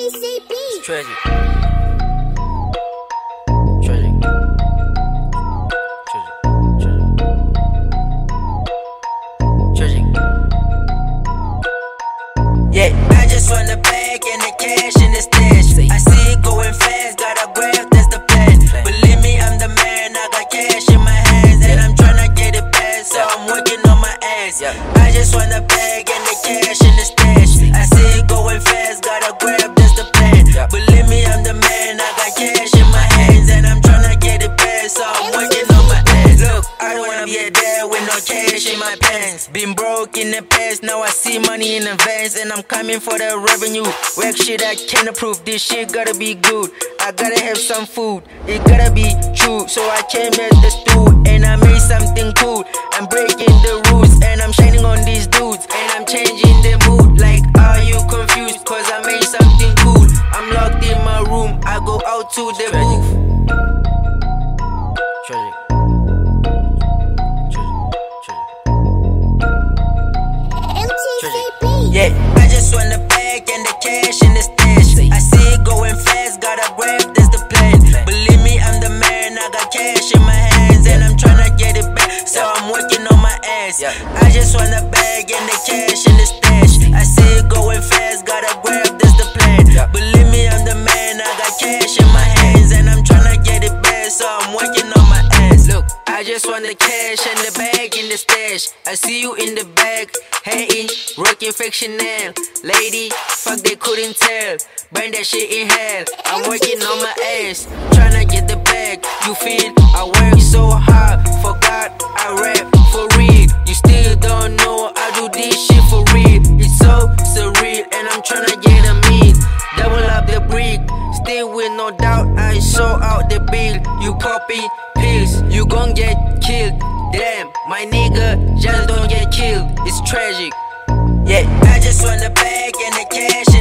It's tragic. Tragic. Tragic. Yeah, I just want the bag and the cash in the stash. I see it going fast, gotta grab, that's the plan. Believe me, I'm the man, I got cash in my hands, and I'm tryna get it back, so I'm working on my ass. I just want the bag and the cash in the stash. I see it going fast, gotta grab, that's the plan. Believe me, I'm the man, I got cash in my hands, and I'm tryna get it back, so I'm working on my ass. Look, I don't wanna be a dad with no cash in my pants. Been broke in the past, now I see money in advance, and I'm coming for the revenue. Work shit I can't approve, this shit gotta be good. I gotta have some food, it gotta be true. So I came at the stool, and I made something cool. I'm breaking the rules, and I'm shining on these dudes, and I'm changing the mood. Like, are you confused? Cause I made something cool. I'm locked in my room, I go out to the booth. Tragic. Yeah, I just want the bag and the cash in the stash. I see it going fast, gotta grab, that's the plan. Believe me, I'm the man, I got cash in my hands, and I'm tryna get it back, so I'm working on my ass. I just want the bag and the cash in the stash. I see it going fast, gotta grab, that's the plan. Believe me, I'm the man, I got cash in my hands, and I'm tryna get it back, so I'm working on my ass. Look, I just want the cash and the bag in the stash. I see you in the bag, hating, rocking fictional. Lady, fuck they couldn't tell. Burn that shit in hell. I'm working on my ass, tryna get the bag. You feel I work so hard, forgot I rap for real. You still don't know I do this shit for real. It's so surreal, and I'm tryna get a meal. Double up the brick, still with no doubt I show out the bill. You copy pills, you gon' get killed. Damn, my nigga just don't get killed. It's tragic. Yeah, I just want the bag and the cash